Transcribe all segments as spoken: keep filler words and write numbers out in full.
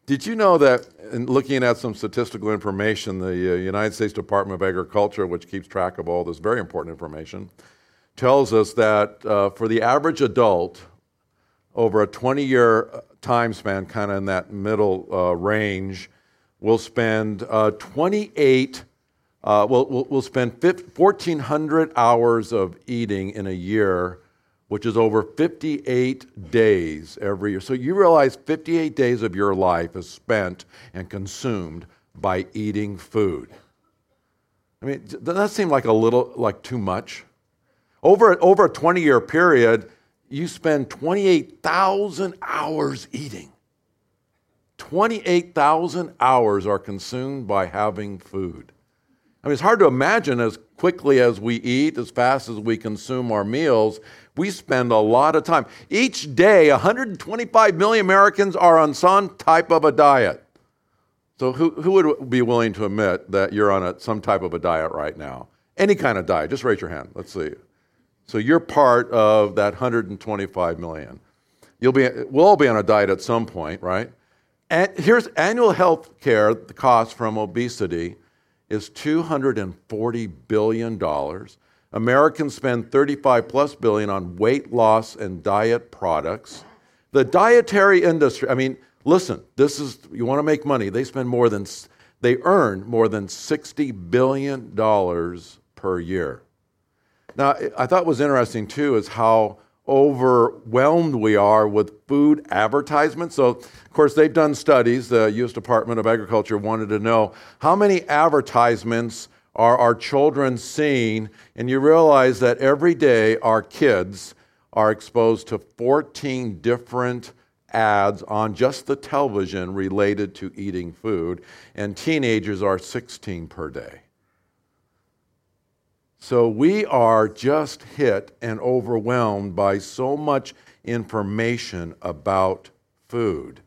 Did you know that, in looking at some statistical information, the uh, United States Department of Agriculture, which keeps track of all this very important information, tells us that uh, for the average adult, over a twenty-year time span, kind of in that middle uh, range, we'll spend uh, twenty-eight, uh, we'll, we'll, we'll spend fourteen hundred hours of eating in a year, which is over fifty-eight days every year. So you realize fifty-eight days of your life is spent and consumed by eating food. I mean, doesn't that seem like a little, like too much? Over, over a twenty-year period, you spend twenty-eight thousand hours eating. twenty-eight thousand hours are consumed by having food. I mean, it's hard to imagine as quickly as we eat, as fast as we consume our meals, we spend a lot of time. Each day, one hundred twenty-five million Americans are on some type of a diet. So who, who would be willing to admit that you're on a, some type of a diet right now? Any kind of diet. Just raise your hand. Let's see. So you're part of that one hundred twenty-five million. You'll be, we'll all be on a diet at some point, right? And here's annual health care, the cost from obesity is two hundred forty billion dollars. Americans spend thirty-five plus billion on weight loss and diet products. The dietary industry, I mean, listen, this is, you want to make money, they spend more than, they earn more than sixty billion dollars per year. Now, I thought was interesting too is how overwhelmed we are with food advertisements. So, of course, they've done studies. The U S Department of Agriculture wanted to know how many advertisements are our children seeing, and you realize that every day our kids are exposed to fourteen different ads on just the television related to eating food, and teenagers are sixteen per day. So we are just hit and overwhelmed by so much information about food.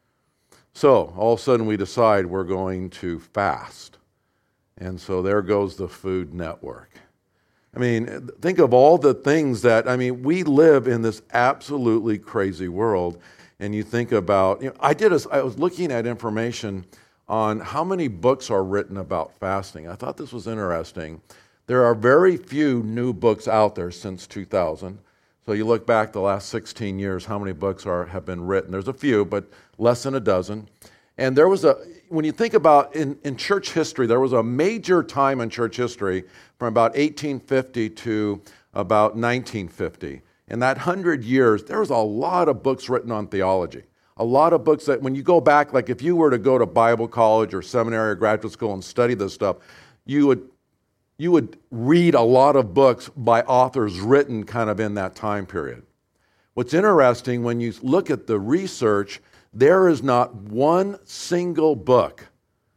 So all of a sudden we decide we're going to fast. And so there goes the Food Network. I mean, think of all the things that, I mean, we live in this absolutely crazy world. And you think about, you know, I did a, I was looking at information on how many books are written about fasting. I thought this was interesting. There are very few new books out there since two thousand. So you look back the last sixteen years, how many books are have been written? There's a few, but less than a dozen. And there was a, when you think about in, in church history, there was a major time in church history from about eighteen fifty to about nineteen fifty. In that hundred years, there was a lot of books written on theology. A lot of books that when you go back, like if you were to go to Bible college or seminary or graduate school and study this stuff, you would you would read a lot of books by authors written kind of in that time period. What's interesting, when you look at the research, there is not one single book,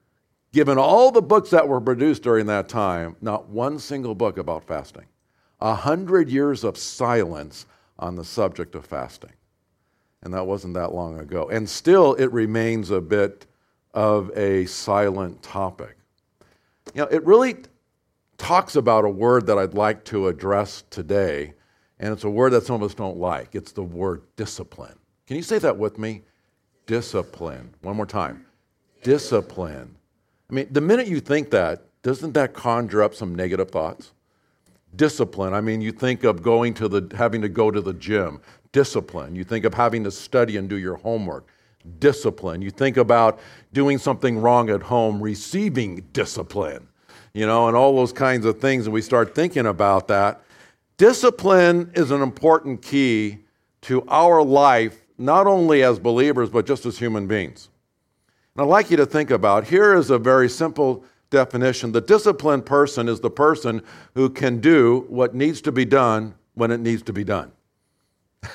given all the books that were produced during that time, not one single book about fasting. A hundred years of silence on the subject of fasting. And that wasn't that long ago. And still it remains a bit of a silent topic. You know, it really talks about a word that I'd like to address today, and it's a word that some of us don't like. It's the word discipline. Can you say that with me? Discipline. One more time. Discipline. I mean, the minute you think that, doesn't that conjure up some negative thoughts? Discipline. I mean, you think of going to the, having to go to the gym. Discipline. You think of having to study and do your homework. Discipline. You think about doing something wrong at home, receiving discipline. You know, and all those kinds of things, and we start thinking about that. Discipline is an important key to our life, not only as believers, but just as human beings. And I'd like you to think about, here is a very simple definition. The disciplined person is the person who can do what needs to be done when it needs to be done. Can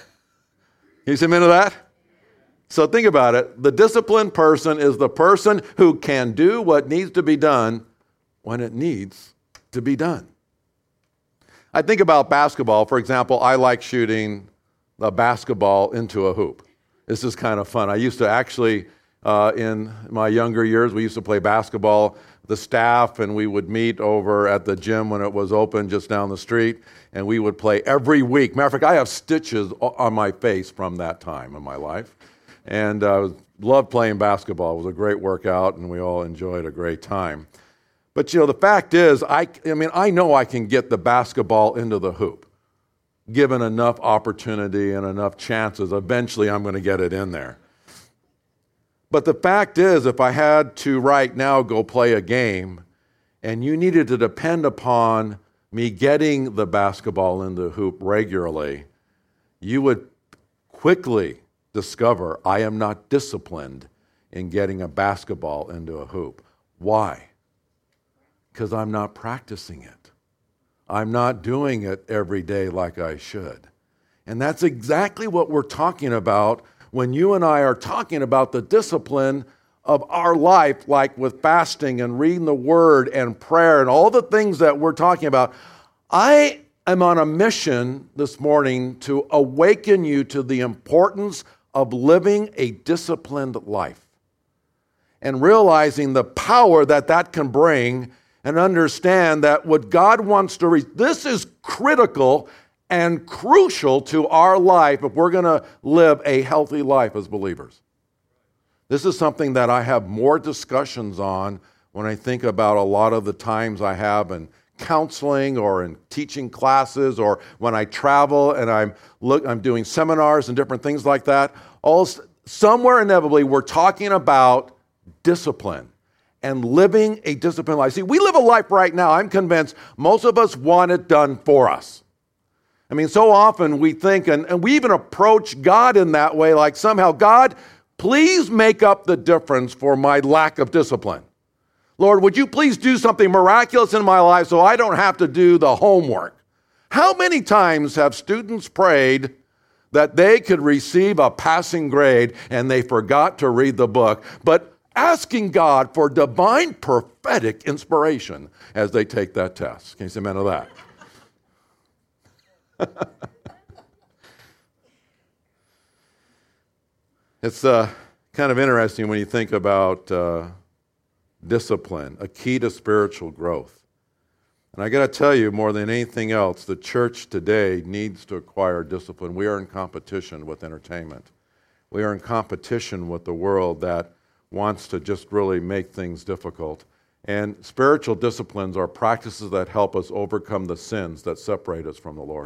you see me into that? So think about it. The disciplined person is the person who can do what needs to be done when it needs to be done. I think about basketball. For example, I like shooting the basketball into a hoop. This is kind of fun. I used to actually, uh, in my younger years, we used to play basketball, the staff, and we would meet over at the gym when it was open just down the street, and we would play every week. Matter of fact, I have stitches on my face from that time in my life. And I uh, loved playing basketball. It was a great workout, and we all enjoyed a great time. But, you know, the fact is, I, I mean, I know I can get the basketball into the hoop. Given enough opportunity and enough chances, eventually I'm going to get it in there. But the fact is, if I had to right now go play a game, and you needed to depend upon me getting the basketball in the hoop regularly, you would quickly discover I am not disciplined in getting a basketball into a hoop. Why? Because I'm not practicing it. I'm not doing it every day like I should. And that's exactly what we're talking about when you and I are talking about the discipline of our life, like with fasting and reading the Word and prayer and all the things that we're talking about. I am on a mission this morning to awaken you to the importance of living a disciplined life and realizing the power that that can bring, and understand that what God wants to reach, this is critical and crucial to our life if we're going to live a healthy life as believers. This is something that I have more discussions on when I think about a lot of the times I have in counseling or in teaching classes, or when I travel and I'm look, I'm doing seminars and different things like that. All, somewhere inevitably we're talking about discipline and living a disciplined life. See, we live a life right now, I'm convinced most of us want it done for us. I mean, so often we think, and, and we even approach God in that way, like somehow, God, please make up the difference for my lack of discipline. Lord, would you please do something miraculous in my life so I don't have to do the homework? How many times have students prayed that they could receive a passing grade and they forgot to read the book, but asking God for divine prophetic inspiration as they take that test? Can you say amen to that? It's uh, kind of interesting when you think about uh, discipline, a key to spiritual growth. And I got to tell you, more than anything else, the church today needs to acquire discipline. We are in competition with entertainment. We are in competition with the world that wants to just really make things difficult. And spiritual disciplines are practices that help us overcome the sins that separate us from the Lord.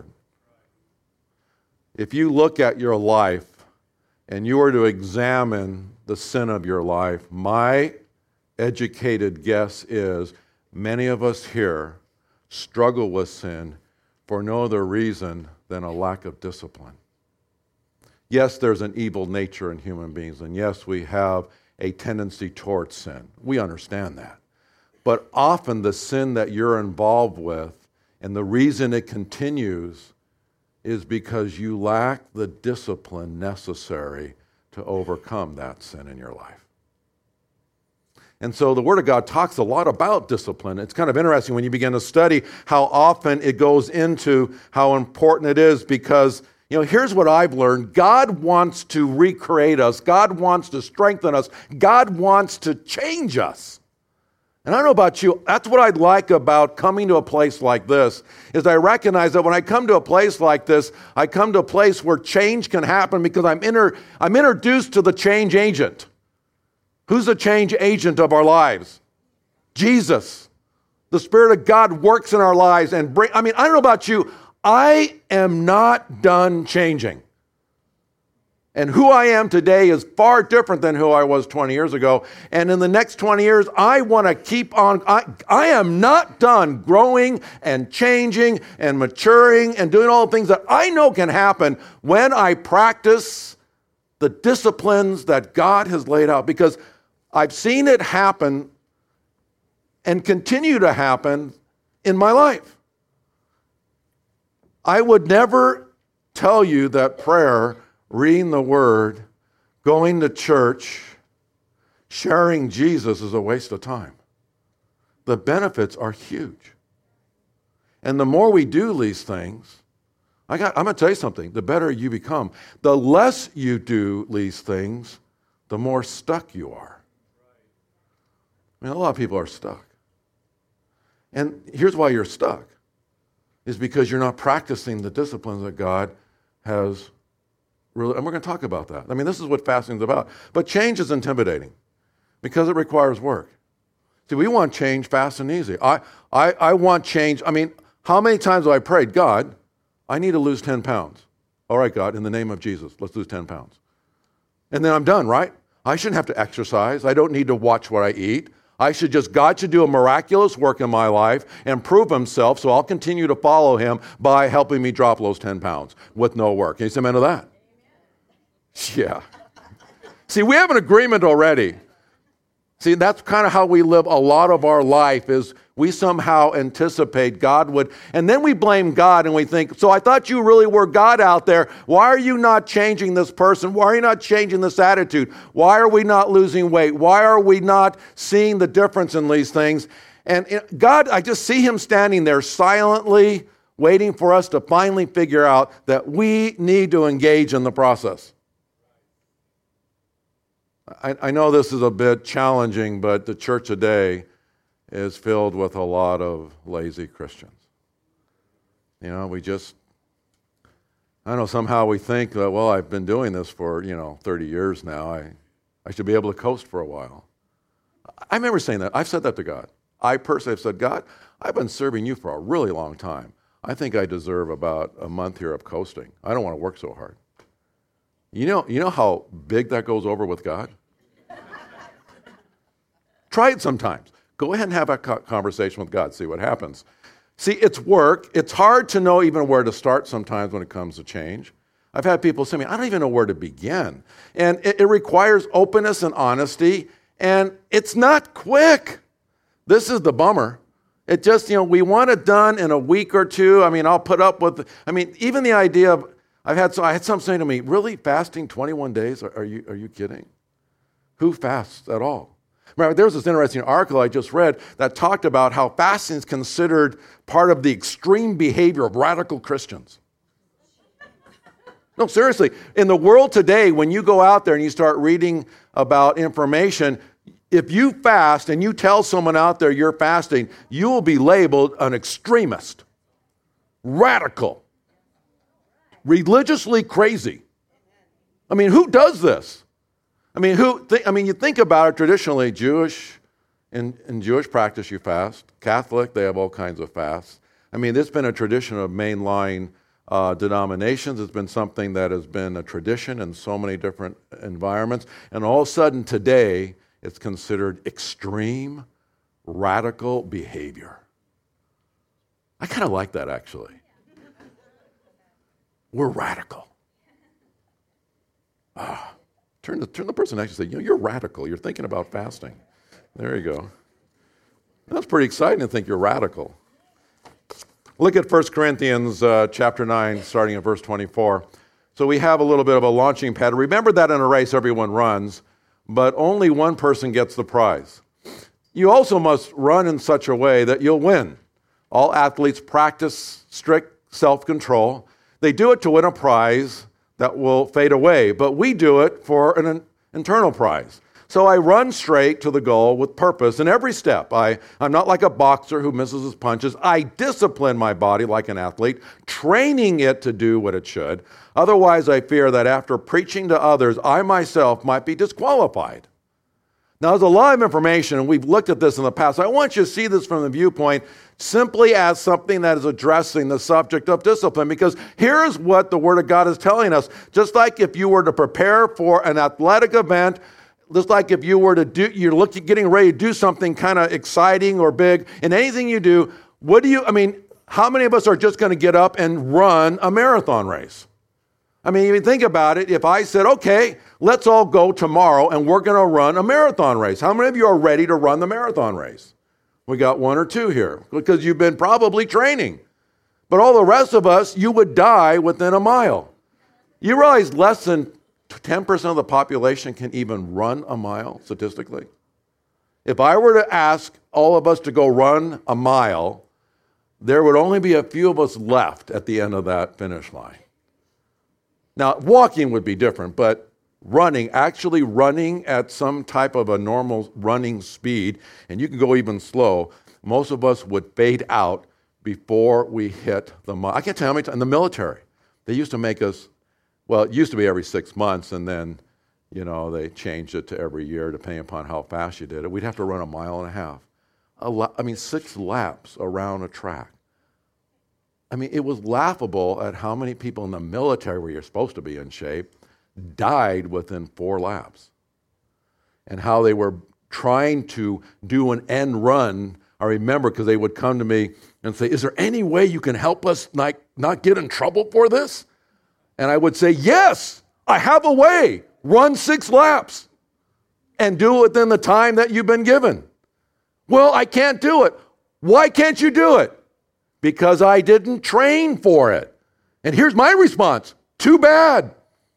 If you look at your life and you were to examine the sin of your life, my educated guess is many of us here struggle with sin for no other reason than a lack of discipline. Yes, there's an evil nature in human beings, and yes, we have a tendency towards sin. We understand that. But often the sin that you're involved with, and the reason it continues, is because you lack the discipline necessary to overcome that sin in your life. And so the Word of God talks a lot about discipline. It's kind of interesting when you begin to study how often it goes into how important it is, because you know, here's what I've learned. God wants to recreate us. God wants to strengthen us. God wants to change us. And I don't know about you, that's what I'd like about coming to a place like this, is I recognize that when I come to a place like this, I come to a place where change can happen because I'm, inter- I'm introduced to the change agent. Who's the change agent of our lives? Jesus. The Spirit of God works in our lives and bring, I mean, I don't know about you, I am not done changing. And who I am today is far different than who I was twenty years ago. And in the next twenty years, I want to keep on, I, I am not done growing and changing and maturing and doing all the things that I know can happen when I practice the disciplines that God has laid out. Because I've seen it happen and continue to happen in my life. I would never tell you that prayer, reading the Word, going to church, sharing Jesus is a waste of time. The benefits are huge. And the more we do these things, I got, I'm going to tell you something, the better you become. The less you do these things, the more stuck you are. I mean, a lot of people are stuck. And here's why you're stuck, is because you're not practicing the disciplines that God has really, and we're going to talk about that. I mean, this is what fasting is about. But change is intimidating because it requires work. See, we want change fast and easy. I, I, I want change. I mean, how many times have I prayed, God, I need to lose ten pounds. All right, God, in the name of Jesus, let's lose ten pounds. And then I'm done, right? I shouldn't have to exercise. I don't need to watch what I eat. I should just, God should do a miraculous work in my life and prove himself, so I'll continue to follow him by helping me drop those ten pounds with no work. Can you say amen to that? Yeah. See, we have an agreement already. See, that's kind of how we live a lot of our life is we somehow anticipate God would, and then we blame God and we think, so I thought you really were God out there. Why are you not changing this person? Why are you not changing this attitude? Why are we not losing weight? Why are we not seeing the difference in these things? And God, I just see him standing there silently waiting for us to finally figure out that we need to engage in the process. I, I know this is a bit challenging, but the church today is filled with a lot of lazy Christians. You know, we just, I don't know, somehow we think that, well, I've been doing this for, you know, thirty years now. I, I should be able to coast for a while. I remember saying that. I've said that to God. I personally have said, God, I've been serving you for a really long time. I think I deserve about a month here of coasting. I don't want to work so hard. You know, you know how big that goes over with God? Try it sometimes. Go ahead and have a conversation with God. See what happens. See, it's work. It's hard to know even where to start sometimes when it comes to change. I've had people say to me, I don't even know where to begin. And it, it requires openness and honesty. And it's not quick. This is the bummer. It just, you know, we want it done in a week or two. I mean, I'll put up with, I mean, even the idea of, I've had, so I had some saying to me, really, fasting twenty-one days? Are, are you are you kidding? Who fasts at all? Remember, there was this interesting article I just read that talked about how fasting is considered part of the extreme behavior of radical Christians. No, seriously. In the world today, when you go out there and you start reading about information, if you fast and you tell someone out there you're fasting, you will be labeled an extremist, radical, religiously crazy. I mean, who does this? I mean, who? Th- I mean, you think about it traditionally, Jewish, in, in Jewish practice you fast. Catholic, they have all kinds of fasts. I mean, there's been a tradition of mainline uh, denominations. It's been something that has been a tradition in so many different environments. And all of a sudden today, it's considered extreme, radical behavior. I kind of like that, actually. We're radical. Ah, turn the turn the person next to you and say, you know, you're radical. You're thinking about fasting. There you go. That's pretty exciting to think you're radical. Look at First Corinthians uh, chapter nine, starting at verse twenty-four. So we have a little bit of a launching pad. Remember that in a race everyone runs, but only one person gets the prize. You also must run in such a way that you'll win. All athletes practice strict self-control. They do it to win a prize that will fade away, but we do it for an internal prize. So I run straight to the goal with purpose in every step. I, I'm not like a boxer who misses his punches. I discipline my body like an athlete, training it to do what it should. Otherwise, I fear that after preaching to others, I myself might be disqualified. Now, there's a lot of information, and we've looked at this in the past. I want you to see this from the viewpoint simply as something that is addressing the subject of discipline, because here's what the Word of God is telling us. Just like if you were to prepare for an athletic event, just like if you were to do, you're looking, getting ready to do something kind of exciting or big, and anything you do, what do you, I mean, how many of us are just going to get up and run a marathon race? I mean, you think about it, if I said, okay, let's all go tomorrow and we're going to run a marathon race. How many of you are ready to run the marathon race? We got one or two here because you've been probably training. But all the rest of us, you would die within a mile. You realize less than ten percent of the population can even run a mile statistically? If I were to ask all of us to go run a mile, there would only be a few of us left at the end of that finish line. Now, walking would be different, but running, actually running at some type of a normal running speed, and you can go even slow, most of us would fade out before we hit the mile. I can't tell you how many times in the military, they used to make us Well, it used to be every six months, and then, you know, they changed it to every year depending upon how fast you did it. We'd have to run a mile and a half. A la- I mean, six laps around a track. I mean, it was laughable at how many people in the military, where you're supposed to be in shape, died within four laps. And how they were trying to do an end run. I remember because they would come to me and say, is there any way you can help us not, not get in trouble for this? And I would say, yes, I have a way. Run six laps and do it within the time that you've been given. Well, I can't do it. Why can't you do it? Because I didn't train for it. And here's my response. Too bad.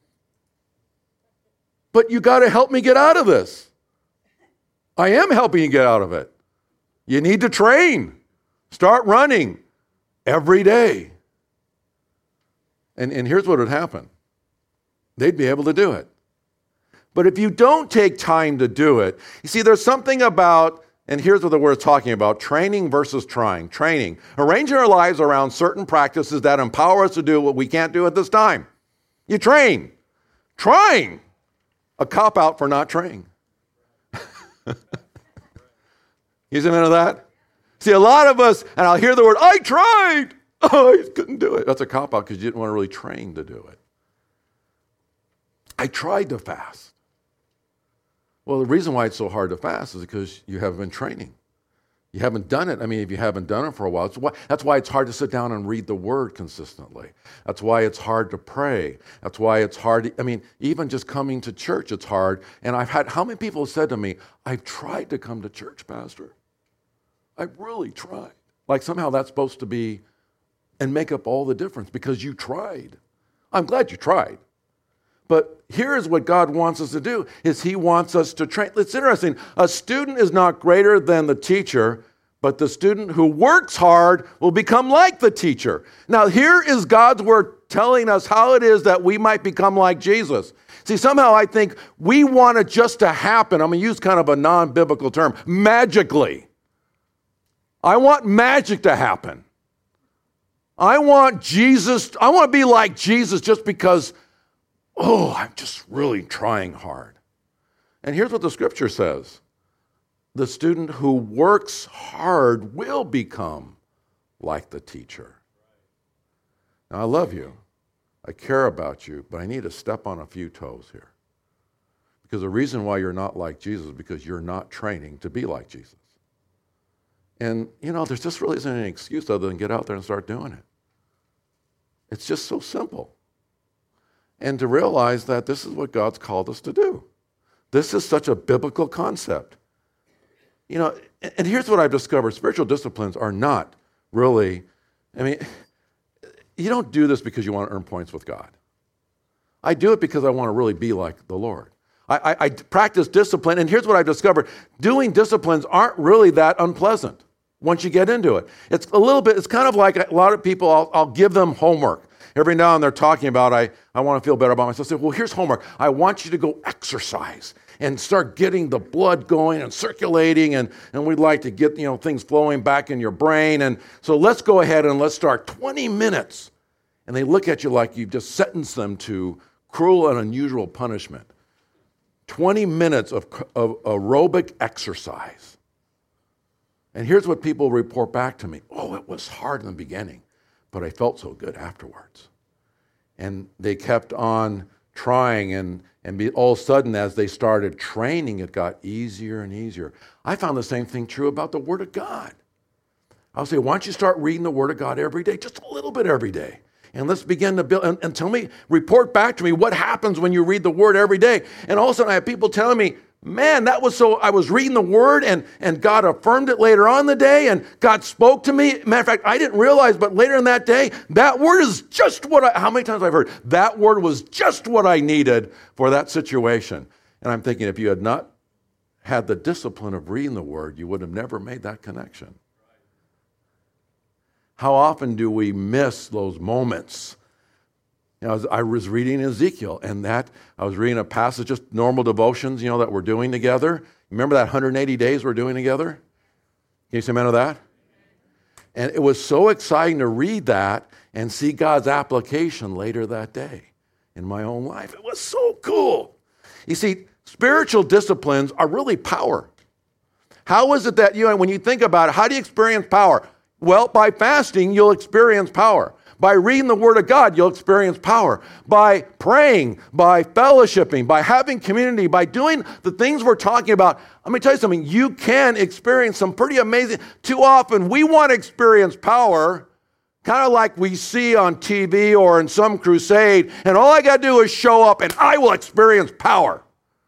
But you got to help me get out of this. I am helping you get out of it. You need to train. Start running every day. And, and here's what would happen. They'd be able to do it. But if you don't take time to do it, you see, there's something about, and here's what the word's talking about, training versus trying. Training. Arranging our lives around certain practices that empower us to do what we can't do at this time. You train. Trying. A cop-out for not training. You see a minute of that? See, a lot of us, and I'll hear the word, I tried. Oh, I couldn't do it. That's a cop-out because you didn't want to really train to do it. I tried to fast. Well, the reason why it's so hard to fast is because you haven't been training. You haven't done it. I mean, if you haven't done it for a while, it's why, that's why it's hard to sit down and read the Word consistently. That's why it's hard to pray. That's why it's hard to, I mean, even just coming to church, it's hard. And I've had, how many people have said to me, I've tried to come to church, Pastor. I've really tried. Like somehow that's supposed to be and make up all the difference because you tried. I'm glad you tried. But here's what God wants us to do, is he wants us to train. It's interesting. A student is not greater than the teacher, but the student who works hard will become like the teacher. Now, here is God's word telling us how it is that we might become like Jesus. See, somehow I think we want it just to happen. I'm going to use kind of a non-biblical term, magically. I want magic to happen. I want Jesus, I want to be like Jesus just because, oh, I'm just really trying hard. And here's what the scripture says. The student who works hard will become like the teacher. Now, I love you. I care about you, but I need to step on a few toes here. Because the reason why you're not like Jesus is because you're not training to be like Jesus. And, you know, there's just really isn't any excuse other than get out there and start doing it. It's just so simple. And to realize that this is what God's called us to do. This is such a biblical concept. You know, and here's what I've discovered. Spiritual disciplines are not really, I mean, you don't do this because you want to earn points with God. I do it because I want to really be like the Lord. I, I, I practice discipline, and here's what I've discovered. Doing disciplines aren't really that unpleasant once you get into it. It's a little bit, it's kind of like a lot of people, I'll, I'll give them homework. Every now and then they're talking about, I, I want to feel better about myself. I say, well, here's homework. I want you to go exercise and start getting the blood going and circulating, and, and we'd like to get, you know, things flowing back in your brain. And so let's go ahead and let's start twenty minutes. And they look at you like you've just sentenced them to cruel and unusual punishment. twenty minutes of, of aerobic exercise. And here's what people report back to me. Oh, it was hard in the beginning, but I felt so good afterwards. And they kept on trying, and, and be, all of a sudden, as they started training, it got easier and easier. I found the same thing true about the Word of God. I'll say, why don't you start reading the Word of God every day, just a little bit every day. And let's begin to build, and, and tell me, report back to me what happens when you read the Word every day. And all of a sudden I have people telling me, man, that was so, I was reading the Word and, and God affirmed it later on in the day and God spoke to me. Matter of fact, I didn't realize, but later in that day, that word is just what I, how many times I've heard, that word was just what I needed for that situation. And I'm thinking, if you had not had the discipline of reading the Word, you would have never made that connection. How often do we miss those moments? You know, I was reading Ezekiel, and that I was reading a passage, just normal devotions, you know, that we're doing together. Remember that one hundred eighty days we're doing together? Can you say amen to that? And it was so exciting to read that and see God's application later that day in my own life. It was so cool. You see, spiritual disciplines are really power. How is it that you, when you think about it, how do you experience power? Well, by fasting, you'll experience power. By reading the Word of God, you'll experience power. By praying, by fellowshipping, by having community, by doing the things we're talking about, let me tell you something, you can experience some pretty amazing. Too often, we want to experience power kind of like we see on T V or in some crusade, and all I got to do is show up and I will experience power.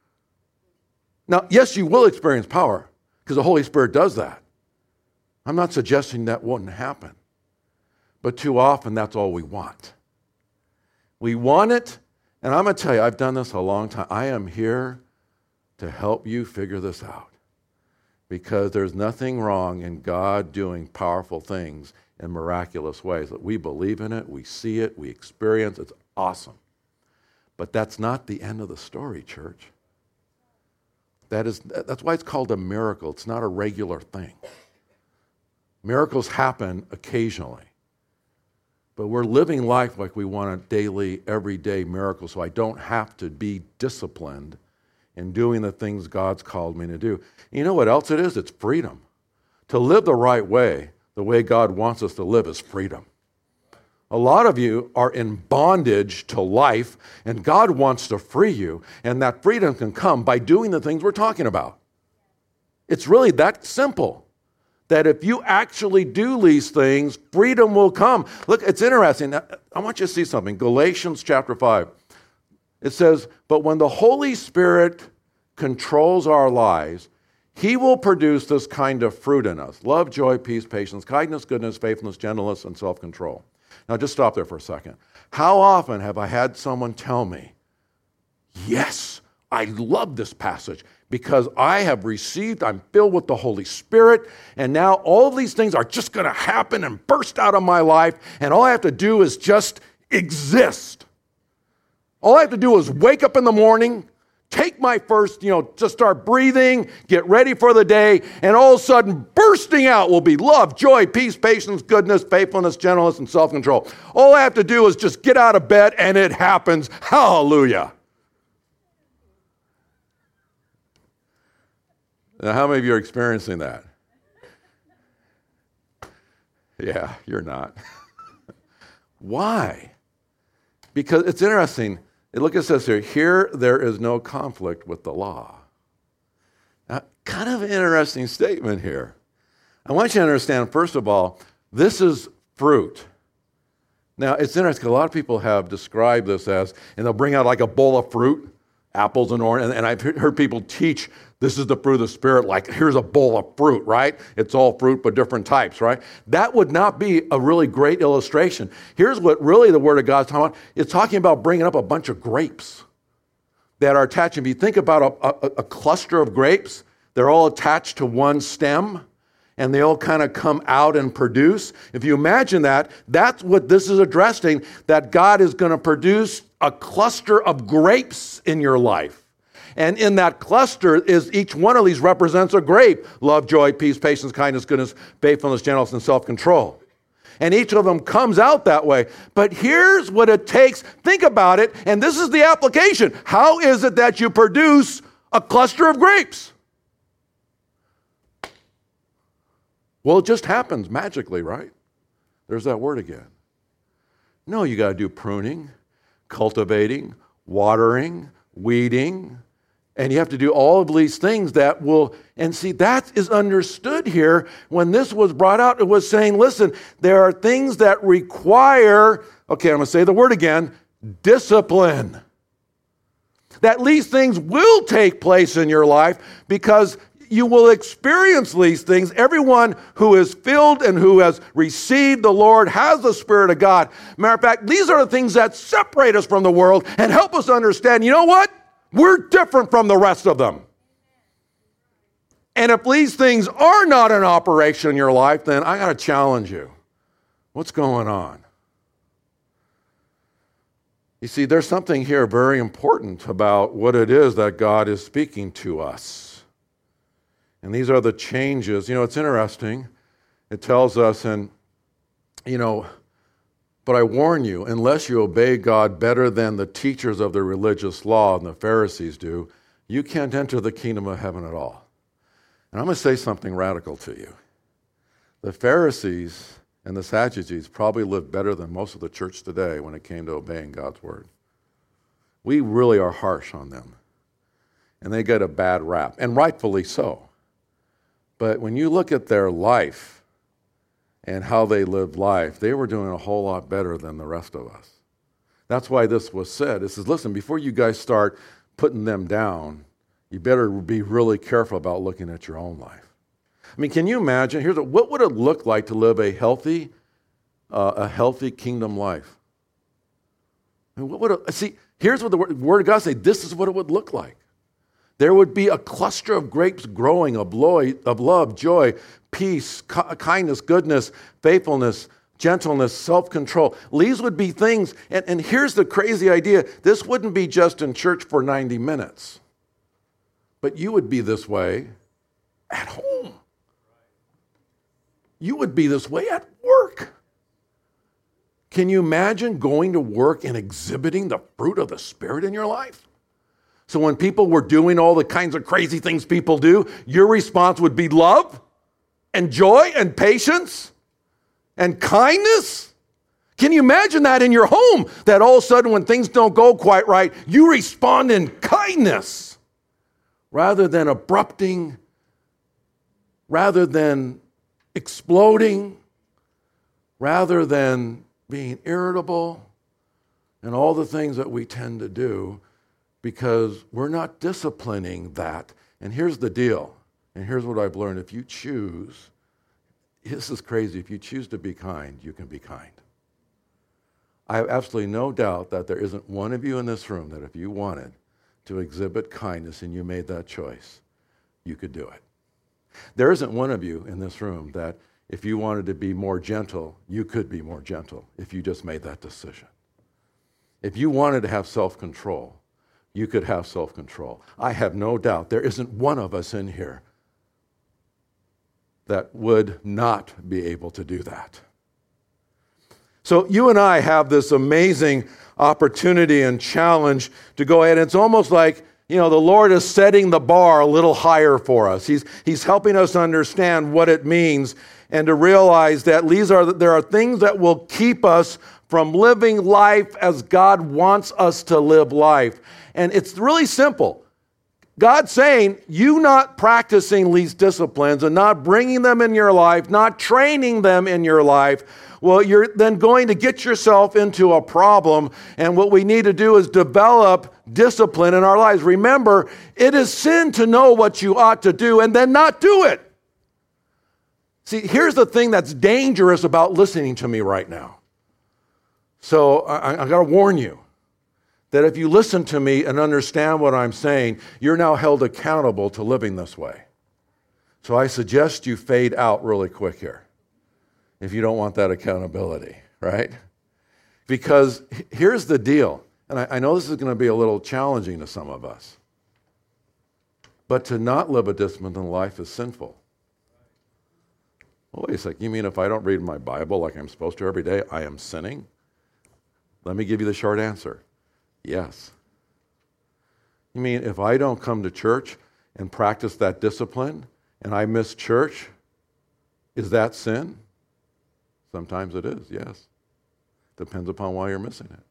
Now, yes, you will experience power because the Holy Spirit does that. I'm not suggesting that wouldn't happen. But too often, that's all we want. We want it, and I'm going to tell you, I've done this a long time. I am here to help you figure this out because there's nothing wrong in God doing powerful things in miraculous ways. We believe in it, we see it, we experience it. It's awesome. But that's not the end of the story, church. That is, that's why it's called a miracle. It's not a regular thing. Miracles happen occasionally. But we're living life like we want a daily, everyday miracle, so I don't have to be disciplined in doing the things God's called me to do. You know what else it is? It's freedom. To live the right way, the way God wants us to live, is freedom. A lot of you are in bondage to life, and God wants to free you, and that freedom can come by doing the things we're talking about. It's really that simple. That if you actually do these things, freedom will come. Look, it's interesting. I want you to see something. Galatians chapter five. It says, but when the Holy Spirit controls our lives, he will produce this kind of fruit in us. Love, joy, peace, patience, kindness, goodness, faithfulness, gentleness, and self-control. Now just stop there for a second. How often have I had someone tell me, yes, I love this passage because I have received, I'm filled with the Holy Spirit, and now all of these things are just going to happen and burst out of my life, and all I have to do is just exist. All I have to do is wake up in the morning, take my first, you know, just start breathing, get ready for the day, and all of a sudden bursting out will be love, joy, peace, patience, goodness, faithfulness, gentleness, and self-control. All I have to do is just get out of bed, and it happens. Hallelujah. Now, how many of you are experiencing that? Yeah, you're not. Why? Because it's interesting. Look, it says here, here there is no conflict with the law. Now, kind of an interesting statement here. I want you to understand, first of all, this is fruit. Now, it's interesting. A lot of people have described this as, and they'll bring out like a bowl of fruit, apples and orange, and, and I've heard people teach this is the fruit of the Spirit, like here's a bowl of fruit, right? It's all fruit, but different types, right? That would not be a really great illustration. Here's what really the Word of God's talking about. It's talking about bringing up a bunch of grapes that are attached. If you think about a, a, a cluster of grapes, they're all attached to one stem, and they all kind of come out and produce. If you imagine that, that's what this is addressing, that God is going to produce a cluster of grapes in your life. And in that cluster is each one of these represents a grape. Love, joy, peace, patience, kindness, goodness, faithfulness, gentleness, and self-control. And each of them comes out that way. But here's what it takes. Think about it. And this is the application. How is it that you produce a cluster of grapes? Well, it just happens magically, right? There's that word again. No, you got to do pruning, cultivating, watering, weeding. And you have to do all of these things that will, and see, that is understood here. When this was brought out, it was saying, listen, there are things that require, okay, I'm going to say the word again, discipline. That these things will take place in your life because you will experience these things. Everyone who is filled and who has received the Lord has the Spirit of God. Matter of fact, these are the things that separate us from the world and help us understand, you know what? We're different from the rest of them. And if these things are not in operation in your life, then I got to challenge you. What's going on? You see, there's something here very important about what it is that God is speaking to us. And these are the changes. You know, it's interesting. It tells us, and, you know, But I warn you, unless you obey God better than the teachers of the religious law and the Pharisees do, you can't enter the kingdom of heaven at all. And I'm going to say something radical to you. The Pharisees and the Sadducees probably lived better than most of the church today when it came to obeying God's word. We really are harsh on them. And they get a bad rap, and rightfully so. But when you look at their life and how they lived life, they were doing a whole lot better than the rest of us. That's why this was said. It says, listen, before you guys start putting them down, you better be really careful about looking at your own life. I mean, can you imagine? Here's a, what would it look like to live a healthy, uh, a healthy kingdom life? I mean, what would it, see? Here's what the word, word of God says. This is what it would look like. There would be a cluster of grapes growing of, lo- of love, joy, peace, ki- kindness, goodness, faithfulness, gentleness, self-control. These would be things, and, and here's the crazy idea. This wouldn't be just in church for ninety minutes, but you would be this way at home. You would be this way at work. Can you imagine going to work and exhibiting the fruit of the Spirit in your life? So when people were doing all the kinds of crazy things people do, your response would be love and joy and patience and kindness. Can you imagine that in your home? That all of a sudden when things don't go quite right, you respond in kindness rather than abrupting, rather than exploding, rather than being irritable, and all the things that we tend to do because we're not disciplining that. And here's the deal, and here's what I've learned. If you choose, this is crazy, if you choose to be kind, you can be kind. I have absolutely no doubt that there isn't one of you in this room that if you wanted to exhibit kindness and you made that choice, you could do it. There isn't one of you in this room that if you wanted to be more gentle, you could be more gentle if you just made that decision. If you wanted to have self-control, you could have self-control. I have no doubt there isn't one of us in here that would not be able to do that. So you and I have this amazing opportunity and challenge to go ahead. It's almost like, you know, the Lord is setting the bar a little higher for us. He's, he's helping us understand what it means and to realize that these are, there are things that will keep us from living life as God wants us to live life. And it's really simple. God's saying, you not practicing these disciplines and not bringing them in your life, not training them in your life, well, you're then going to get yourself into a problem. And what we need to do is develop discipline in our lives. Remember, it is sin to know what you ought to do and then not do it. See, here's the thing that's dangerous about listening to me right now. So I, I got to warn you that if you listen to me and understand what I'm saying, you're now held accountable to living this way. So I suggest you fade out really quick here if you don't want that accountability, right? Because here's the deal, and I, I know this is going to be a little challenging to some of us, but to not live a disciplined life is sinful. Well, wait a second, you mean if I don't read my Bible like I'm supposed to every day, I am sinning? Let me give you the short answer. Yes. You mean if I don't come to church and practice that discipline and I miss church, is that sin? Sometimes it is, yes. Depends upon why you're missing it.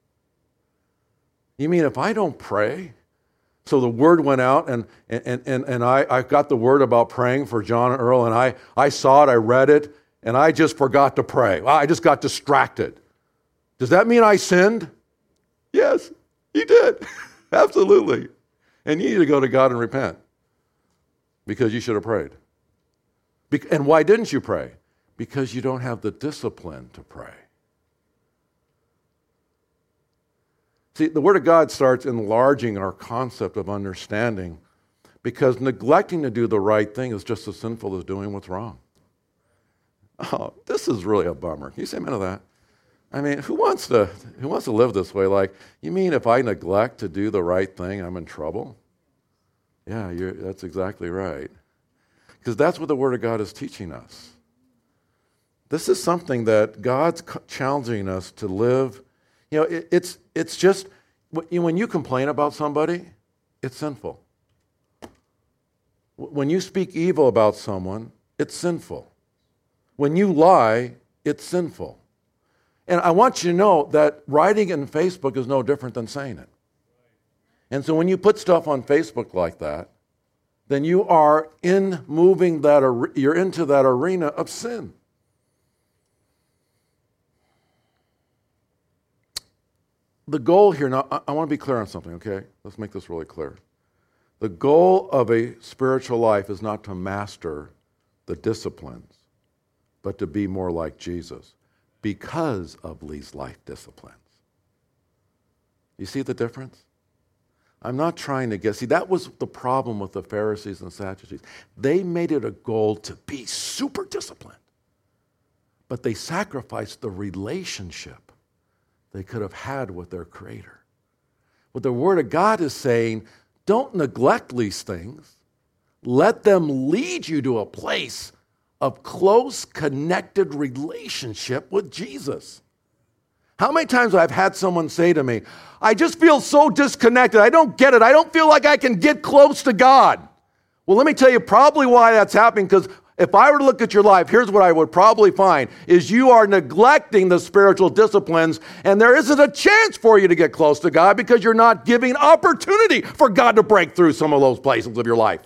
You mean if I don't pray? So the word went out and and and, and I, I got the word about praying for John and Earl, and I, I saw it, I read it, and I just forgot to pray. I just got distracted. Does that mean I sinned? Yes. You did. Absolutely. And you need to go to God and repent because you should have prayed. Be- and why didn't you pray? Because you don't have the discipline to pray. See, the Word of God starts enlarging our concept of understanding because neglecting to do the right thing is just as sinful as doing what's wrong. Oh, this is really a bummer. Can you say amen to that? I mean, who wants to who wants to live this way? Like, you mean if I neglect to do the right thing, I'm in trouble? Yeah, you're, that's exactly right. Because that's what the Word of God is teaching us. This is something that God's challenging us to live. You know, it, it's it's just, when you complain about somebody, it's sinful. When you speak evil about someone, it's sinful. When you lie, it's sinful. And I want you to know that writing in Facebook is no different than saying it. And so when you put stuff on Facebook like that, then you are in moving that, you're into that arena of sin. The goal here, now I, I want to be clear on something, okay? Let's make this really clear. The goal of a spiritual life is not to master the disciplines, but to be more like Jesus because of these life disciplines. You see the difference? I'm not trying to get, see, that was the problem with the Pharisees and Sadducees. They made it a goal to be super disciplined, but they sacrificed the relationship they could have had with their Creator. What the Word of God is saying, don't neglect these things. Let them lead you to a place of close, connected relationship with Jesus. How many times I've had someone say to me, I just feel so disconnected. I don't get it. I don't feel like I can get close to God. Well, let me tell you probably why that's happening, because if I were to look at your life, here's what I would probably find, is you are neglecting the spiritual disciplines, and there isn't a chance for you to get close to God because you're not giving opportunity for God to break through some of those places of your life.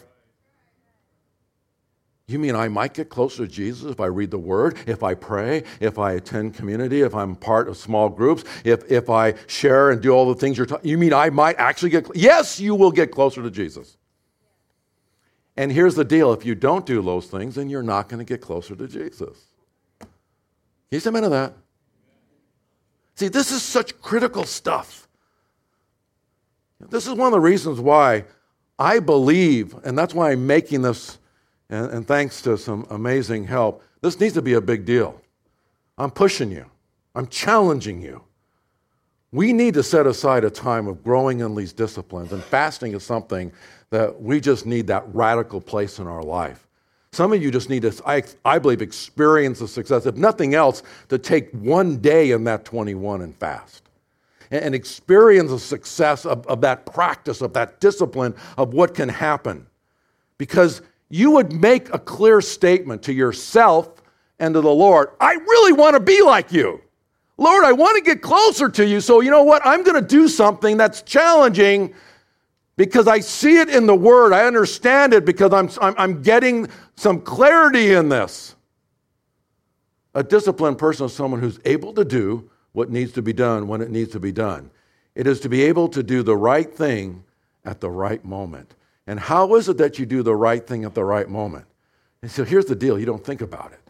You mean I might get closer to Jesus if I read the Word, if I pray, if I attend community, if I'm part of small groups, if, if I share and do all the things you're talking? You mean I might actually get, yes, you will get closer to Jesus. And here's the deal, if you don't do those things, then you're not going to get closer to Jesus. Can you say amen to that? See, this is such critical stuff. This is one of the reasons why I believe, and that's why I'm making this, and, and thanks to some amazing help, this needs to be a big deal. I'm pushing you. I'm challenging you. We need to set aside a time of growing in these disciplines, and fasting is something that we just need that radical place in our life. Some of you just need to, I, I believe, experience the success, if nothing else, to take one day in that twenty-one and fast. And, and experience the success of, of that practice, of that discipline, of what can happen. Because you would make a clear statement to yourself and to the Lord, I really want to be like you. Lord, I want to get closer to you, so you know what? I'm going to do something that's challenging because I see it in the Word. I understand it because I'm, I'm, I'm getting some clarity in this. A disciplined person is someone who's able to do what needs to be done when it needs to be done. It is to be able to do the right thing at the right moment. And how is it that you do the right thing at the right moment? And so here's the deal. You don't think about it.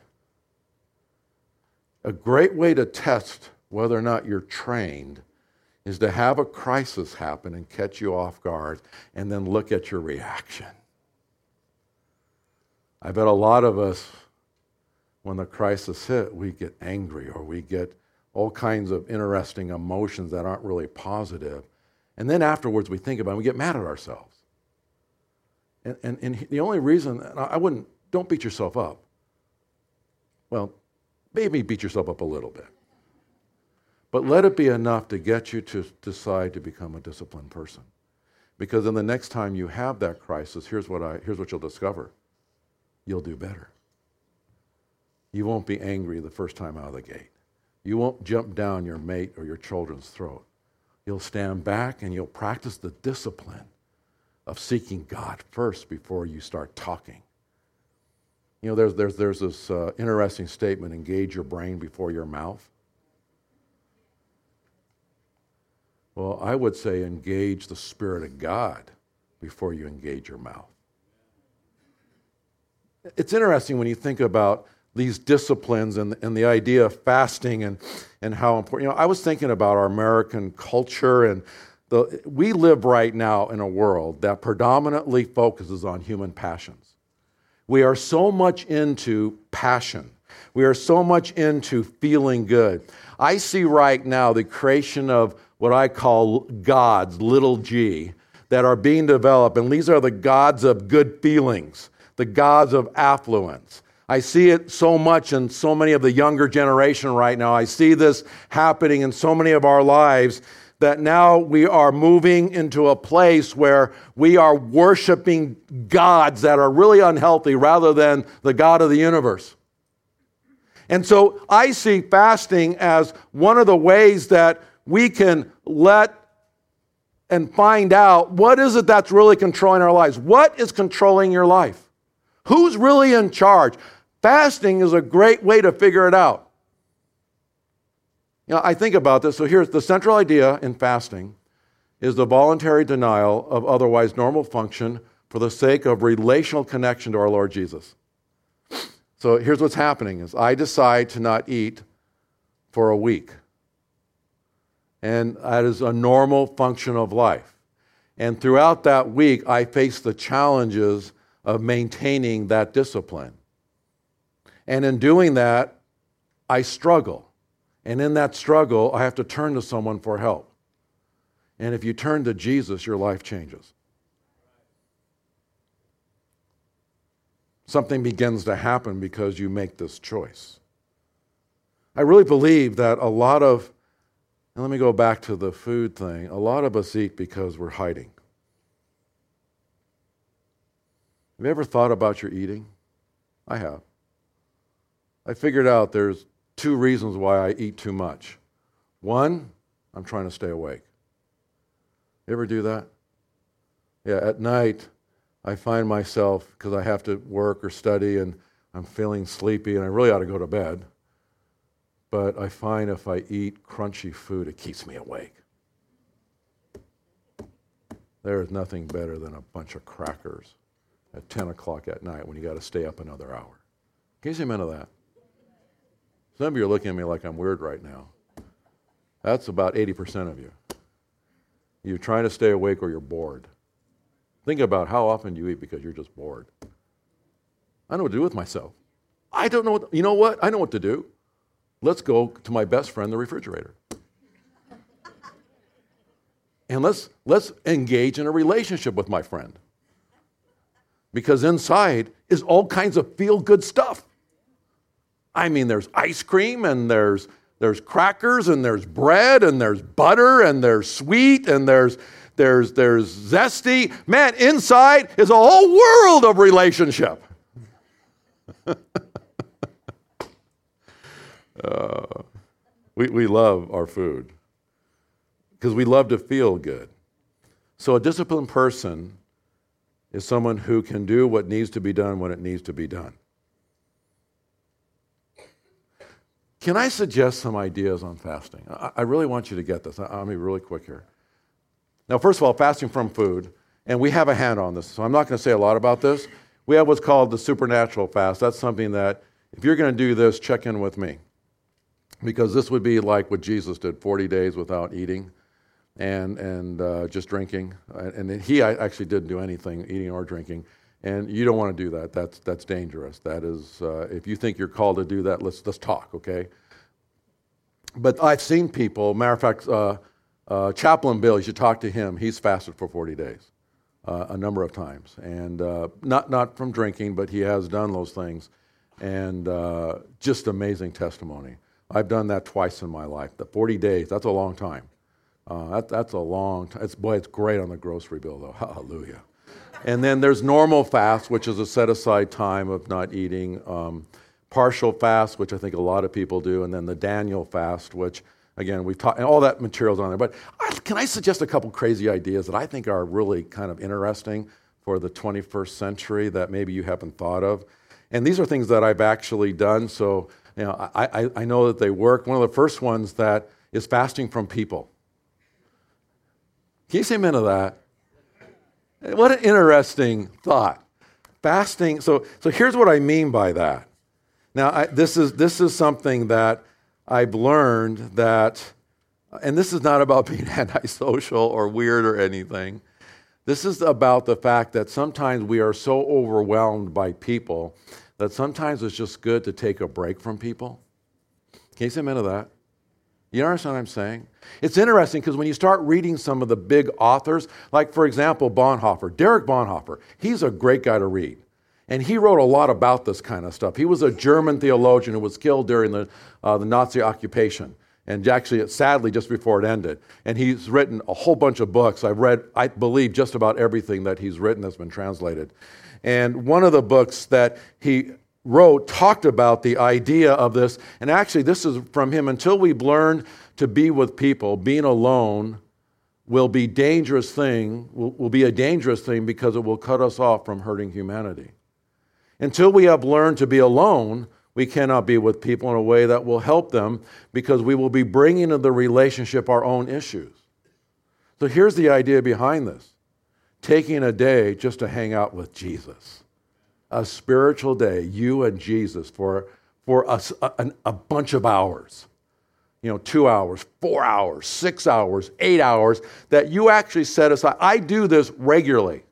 A great way to test whether or not you're trained is to have a crisis happen and catch you off guard and then look at your reaction. I bet a lot of us, when the crisis hit, we get angry or we get all kinds of interesting emotions that aren't really positive. And then afterwards we think about it and we get mad at ourselves. And, and, and the only reason, I wouldn't, don't beat yourself up. Well, maybe beat yourself up a little bit. But let it be enough to get you to decide to become a disciplined person. Because then the next time you have that crisis, here's what I here's what you'll discover. You'll do better. You won't be angry the first time out of the gate. You won't jump down your mate or your children's throat. You'll stand back and you'll practice the discipline of seeking God first before you start talking. You know, there's there's there's this uh, interesting statement, engage your brain before your mouth. Well, I would say engage the Spirit of God before you engage your mouth. It's interesting when you think about these disciplines and, and the idea of fasting and, and how important. You know, I was thinking about our American culture, and the, we live right now in a world that predominantly focuses on human passions. We are so much into passion. We are so much into feeling good. I see right now the creation of what I call gods, little g, that are being developed. And these are the gods of good feelings, the gods of affluence. I see it so much in so many of the younger generation right now. I see this happening in so many of our lives that now we are moving into a place where we are worshiping gods that are really unhealthy rather than the God of the universe. And so I see fasting as one of the ways that we can let and find out what is it that's really controlling our lives. What is controlling your life? Who's really in charge? Fasting is a great way to figure it out. You know, I think about this. So here's the central idea in fasting is the voluntary denial of otherwise normal function for the sake of relational connection to our Lord Jesus. So here's what's happening is I decide to not eat for a week. And that is a normal function of life. And throughout that week, I face the challenges of maintaining that discipline. And in doing that, I struggle. And in that struggle, I have to turn to someone for help. And if you turn to Jesus, your life changes. Something begins to happen because you make this choice. I really believe that a lot of, and let me go back to the food thing, a lot of us eat because we're hiding. Have you ever thought about your eating? I have. I figured out there's two reasons why I eat too much. One, I'm trying to stay awake. You ever do that? Yeah, at night, I find myself, because I have to work or study and I'm feeling sleepy and I really ought to go to bed, but I find if I eat crunchy food, it keeps me awake. There is nothing better than a bunch of crackers at ten o'clock at night when you got to stay up another hour. Can you say amen to that? Some of you are looking at me like I'm weird right now. That's about eighty percent of you. You're trying to stay awake or you're bored. Think about how often you eat because you're just bored. I know what to do with myself. I don't know what, you know what? I know what to do. Let's go to my best friend, the refrigerator. And let's, let's engage in a relationship with my friend. Because inside is all kinds of feel-good stuff. I mean, there's ice cream, and there's there's crackers, and there's bread, and there's butter, and there's sweet, and there's there's there's zesty. Man, inside is a whole world of relationship. uh, we we love our food because we love to feel good. So a disciplined person is someone who can do what needs to be done when it needs to be done. Can I suggest some ideas on fasting? I, I really want you to get this. I, I'll be really quick here. Now, first of all, fasting from food, and we have a hand on this, so I'm not going to say a lot about this. We have what's called the supernatural fast. That's something that, if you're going to do this, check in with me. Because this would be like what Jesus did, forty days without eating and and uh, just drinking. And he actually didn't do anything, eating or drinking. And you don't want to do that. That's that's dangerous. That is, uh, if you think you're called to do that, let's let's talk, okay? But I've seen people. Matter of fact, uh, uh, Chaplain Bill, you should talk to him. He's fasted for forty days, uh, a number of times, and uh, not not from drinking, but he has done those things, and uh, just amazing testimony. I've done that twice in my life. The forty days, that's a long time. Uh, that, that's a long time. It's, boy, it's great on the grocery bill, though. Hallelujah. And then there's normal fast, which is a set-aside time of not eating. Um, partial fast, which I think a lot of people do. And then the Daniel fast, which, again, we've taught, and all that material's on there. But I, can I suggest a couple crazy ideas that I think are really kind of interesting for the twenty-first century that maybe you haven't thought of? And these are things that I've actually done, so you know, I, I, I know that they work. One of the first ones that is fasting from people. Can you say amen to that? What an interesting thought. Fasting, so so here's what I mean by that. Now, I, this is this is something that I've learned that, and this is not about being antisocial or weird or anything. This is about the fact that sometimes we are so overwhelmed by people that sometimes it's just good to take a break from people. Can you say amen to that? You understand what I'm saying? It's interesting because when you start reading some of the big authors, like, for example, Bonhoeffer, Derek Bonhoeffer, he's a great guy to read. And he wrote a lot about this kind of stuff. He was a German theologian who was killed during the, uh, the Nazi occupation. And actually, sadly, just before it ended. And he's written a whole bunch of books. I've read, I believe, just about everything that he's written that's been translated. And one of the books that he wrote talked about the idea of this. And actually, this is from him. Until we've learned to be with people, being alone will be dangerous thing, will, will be a dangerous thing because it will cut us off from hurting humanity. Until we have learned to be alone, we cannot be with people in a way that will help them because we will be bringing into the relationship our own issues. So here's the idea behind this. Taking a day just to hang out with Jesus. A spiritual day, you and Jesus, for, for us, a, a bunch of hours. You know, two hours, four hours, six hours, eight hours, that you actually set aside. I do this regularly.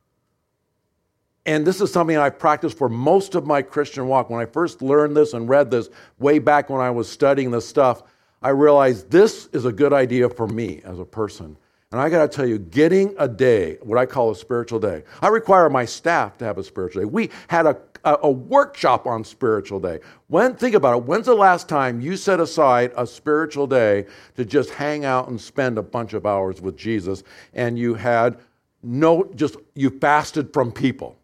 And this is something I practiced for most of my Christian walk. When I first learned this and read this way back when I was studying this stuff, I realized this is a good idea for me as a person. And I got to tell you, getting a day, what I call a spiritual day, I require my staff to have a spiritual day. We had a, a, a workshop on spiritual day. When, think about it, when's the last time you set aside a spiritual day to just hang out and spend a bunch of hours with Jesus and you had no, just, you fasted from people?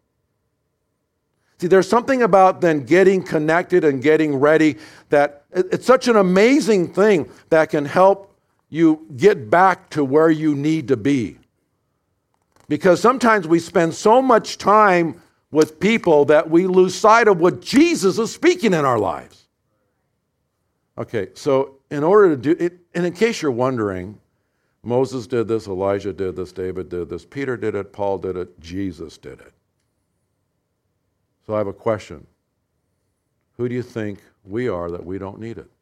See, there's something about then getting connected and getting ready that it's such an amazing thing that can help you get back to where you need to be. Because sometimes we spend so much time with people that we lose sight of what Jesus is speaking in our lives. Okay, so in order to do it, and in case you're wondering, Moses did this, Elijah did this, David did this, Peter did it, Paul did it, Jesus did it. So I have a question. Who do you think we are that we don't need it?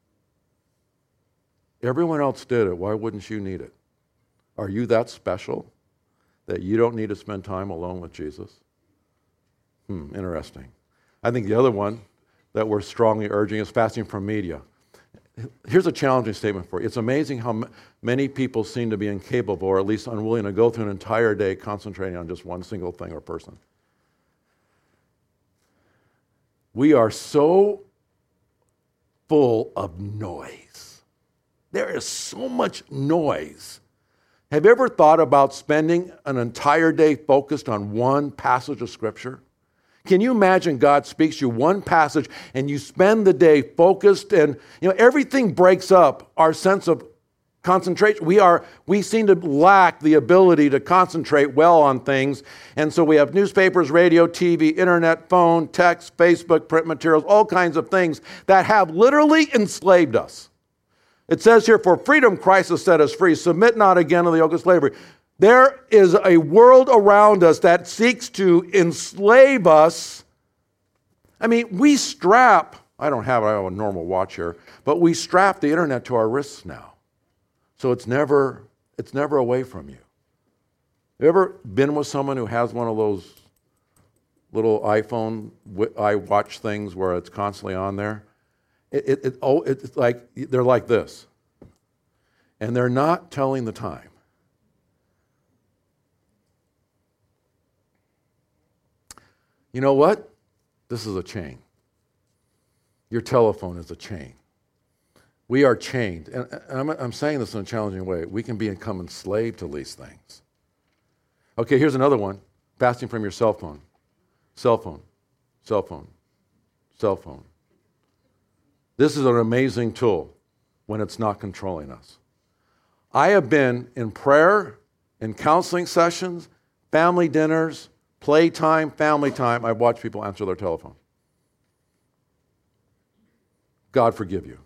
Everyone else did it. Why wouldn't you need it? Are you that special that you don't need to spend time alone with Jesus? Hmm, interesting. I think the other one that we're strongly urging is fasting from media. Here's a challenging statement for you. It's amazing how m- many people seem to be incapable or at least unwilling to go through an entire day concentrating on just one single thing or person. We are so full of noise. There is so much noise. Have you ever thought about spending an entire day focused on one passage of Scripture? Can you imagine God speaks to you one passage and you spend the day focused and, you know, everything breaks up our sense of concentration. We are, we seem to lack the ability to concentrate well on things. And so we have newspapers, radio, T V, internet, phone, text, Facebook, print materials, all kinds of things that have literally enslaved us. It says here, for freedom Christ has set us free. Submit not again to the yoke of slavery. There is a world around us that seeks to enslave us. I mean, we strap, I don't have, I have a normal watch here, but we strap the internet to our wrists now. So it's never, it's never away from you. Have you ever been with someone who has one of those little iPhone iWatch things where it's constantly on there? It, it, it, oh, it's like, they're like this. And they're not telling the time. You know what? This is a chain. Your telephone is a chain. We are chained. And I'm, I'm saying this in a challenging way. We can become enslaved to these things. Okay, here's another one. Fasting from your cell phone. Cell phone. Cell phone. Cell phone. This is an amazing tool when it's not controlling us. I have been in prayer, in counseling sessions, family dinners, playtime, family time. I've watched people answer their telephone. God forgive you.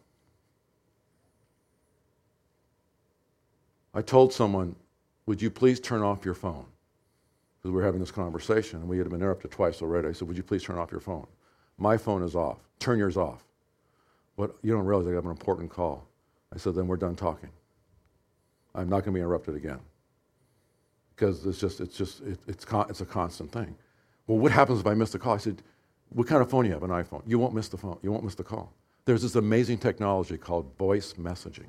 I told someone, would you please turn off your phone? Because we were having this conversation, and we had been interrupted twice already. I said, would you please turn off your phone? My phone is off. Turn yours off. But you don't realize I have an important call. I said, then we're done talking. I'm not going to be interrupted again. Because it's just, it's just, it, it's con- it's a constant thing. Well, what happens if I miss the call? I said, what kind of phone do you have? An iPhone. You won't miss the phone. You won't miss the call. There's this amazing technology called voice messaging.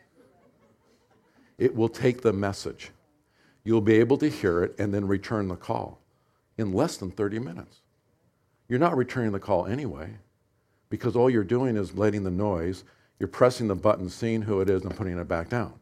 It will take the message. You'll be able to hear it and then return the call in less than thirty minutes. you're not returning the call anyway, because all you're doing is letting the noise, you're pressing the button, seeing who it is, and putting it back down.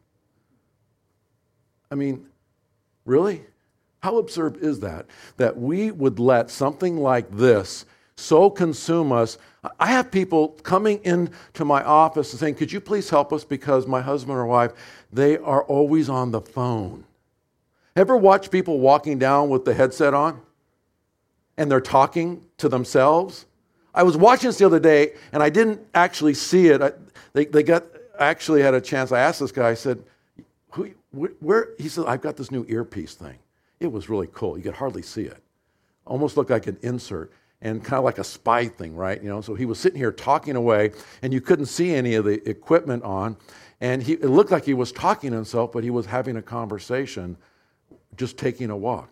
I mean, really? How absurd is that? That we would let something like this so consume us. I have people coming into my office and saying, could you please help us because my husband or wife, they are always on the phone. Ever watch people walking down with the headset on and they're talking to themselves? I was watching this the other day and I didn't actually see it. I, they, they got, I actually had a chance. I asked this guy, I said, Who, where? He said, I've got this new earpiece thing. It was really cool. You could hardly see it. Almost looked like an insert and kind of like a spy thing, right? You know, so he was sitting here talking away and you couldn't see any of the equipment on. And he, it looked like he was talking to himself, but he was having a conversation, just taking a walk.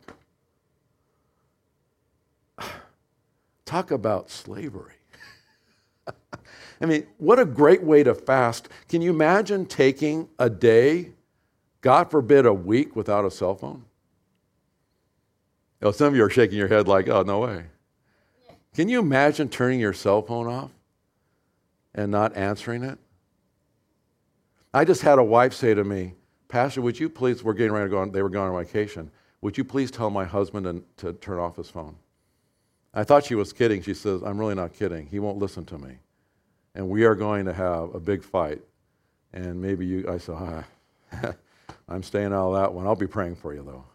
Talk about slavery. I mean, what a great way to fast. Can you imagine taking a day, God forbid a week, without a cell phone? You know, some of you are shaking your head like, oh, no way. Can you imagine turning your cell phone off and not answering it? I just had a wife say to me, Pastor, would you please, we're getting ready to go on, they were going on vacation, would you please tell my husband to, to turn off his phone? I thought she was kidding. She says, I'm really not kidding. He won't listen to me. And we are going to have a big fight. And maybe you, I said, ah, I'm staying out of that one. I'll be praying for you, though.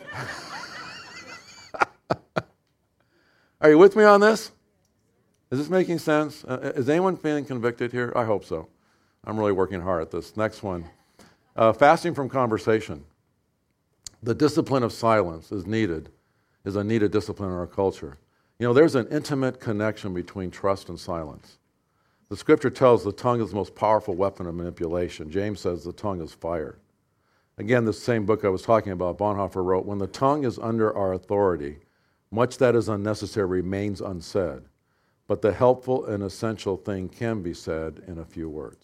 Are you with me on this? Is this making sense? Uh, is anyone feeling convicted here? I hope so. I'm really working hard at this. Next one. Uh, fasting from conversation. The discipline of silence is needed, is a needed discipline in our culture. You know, there's an intimate connection between trust and silence. The scripture tells the tongue is the most powerful weapon of manipulation. James says the tongue is fire. Again, this same book I was talking about, Bonhoeffer wrote, when the tongue is under our authority, much that is unnecessary remains unsaid, but the helpful and essential thing can be said in a few words.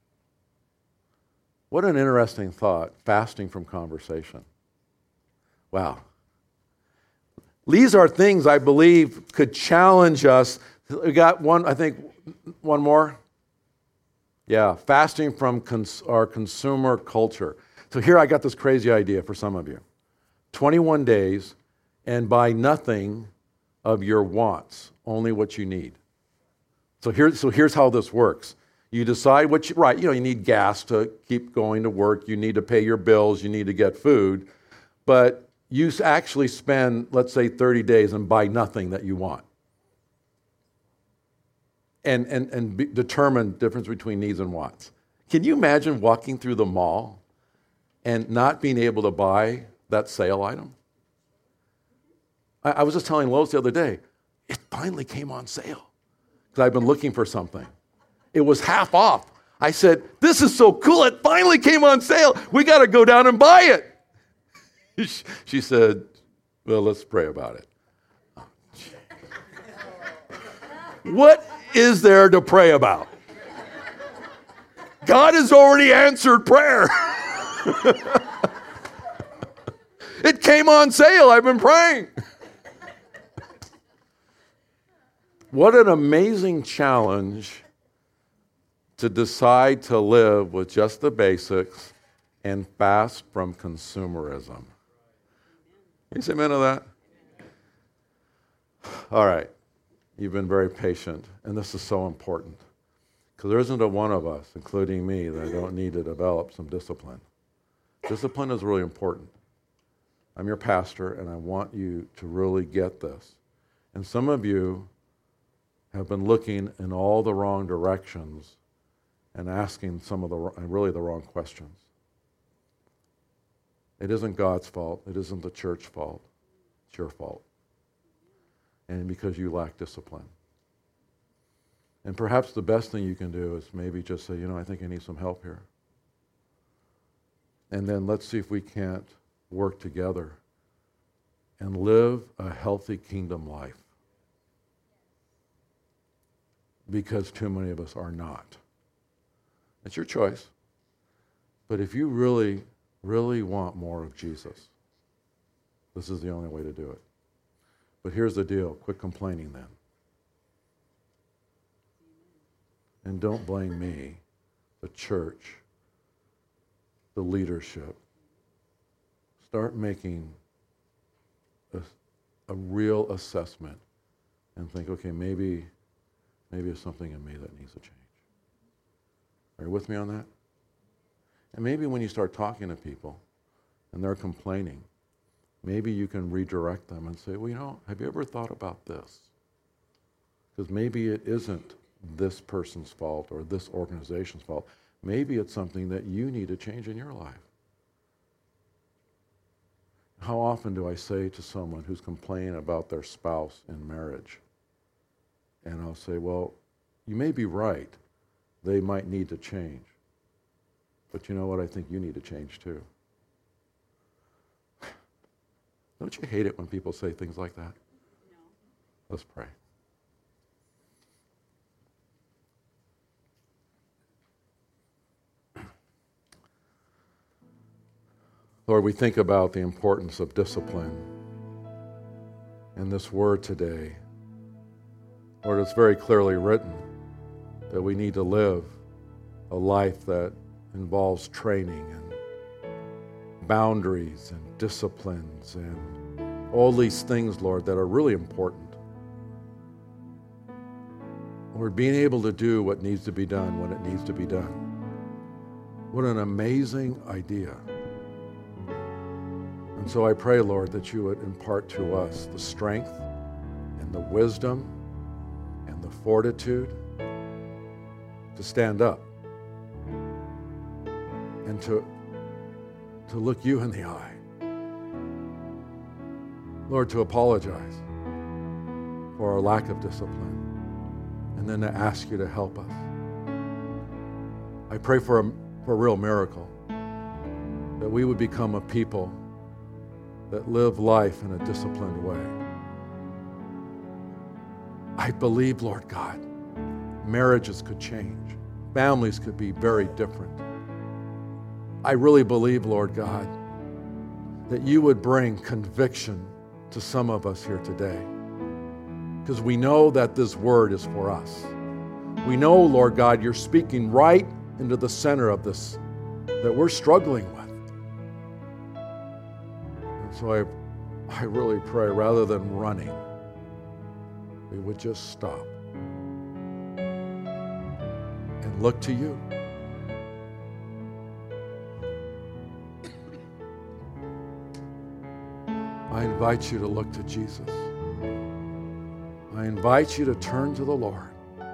What an interesting thought, fasting from conversation. Wow. These are things I believe could challenge us. We got one, I think, one more. Yeah, fasting from cons- our consumer culture. So here I got this crazy idea for some of you. twenty-one days and buy nothing of your wants, only what you need. So, here, so here's how this works. You decide what you, right, you know, you need gas to keep going to work, you need to pay your bills, you need to get food, but you actually spend, let's say, thirty days and buy nothing that you want. And, and, and be, determine the difference between needs and wants. Can you imagine walking through the mall and not being able to buy that sale item? I, I was just telling Lois the other day, it finally came on sale because I've been looking for something. It was half off. I said, this is so cool. It finally came on sale. We got to go down and buy it. She said, well, let's pray about it. What is there to pray about? God has already answered prayer. It came on sale. I've been praying. What an amazing challenge to decide to live with just the basics and fast from consumerism. Can you say amen to that? All right. You've been very patient, and this is so important because there isn't a one of us, including me, that don't need to develop some discipline. Discipline is really important. I'm your pastor, and I want you to really get this. And some of you have been looking in all the wrong directions and asking some of the really the wrong questions. It isn't God's fault. It isn't the church's fault. It's your fault. And because you lack discipline. And perhaps the best thing you can do is maybe just say, you know, I think I need some help here. And then let's see if we can't work together and live a healthy kingdom life. Because too many of us are not. It's your choice. But if you really, really want more of Jesus, this is the only way to do it. But here's the deal. Quit complaining then. And don't blame me, the church, the leadership. Start making a, a real assessment and think, okay, maybe, maybe it's something in me that needs to change. Are you with me on that? And maybe when you start talking to people and they're complaining, maybe you can redirect them and say, well, you know, have you ever thought about this? Because maybe it isn't this person's fault or this organization's fault. Maybe it's something that you need to change in your life. How often do I say to someone who's complaining about their spouse in marriage, and I'll say, well, you may be right. They might need to change. But you know what? I think you need to change too. Don't you hate it when people say things like that? No. Let's pray. Lord, we think about the importance of discipline in this word today. Lord, it's very clearly written that we need to live a life that involves training and boundaries and disciplines and all these things, Lord, that are really important. Lord, being able to do what needs to be done when it needs to be done. What an amazing idea. And so I pray, Lord, that you would impart to us the strength and the wisdom and the fortitude to stand up and to, to look you in the eye. Lord, to apologize for our lack of discipline and then to ask you to help us. I pray for a, for a real miracle, that we would become a people that live life in a disciplined way. I believe, Lord God, marriages could change. Families could be very different. I really believe, Lord God, that you would bring conviction to some of us here today. Because we know that this word is for us. We know, Lord God, you're speaking right into the center of this that we're struggling with. And so I, I really pray, rather than running, we would just stop and look to you. I invite you to look to Jesus. I invite you to turn to the Lord.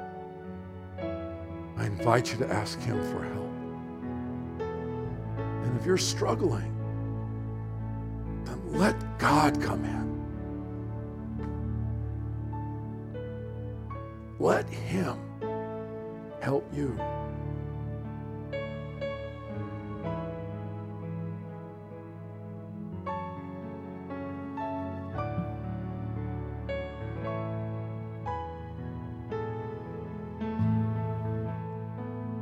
I invite you to ask him for help. And if you're struggling, then let God come in. Let him help you.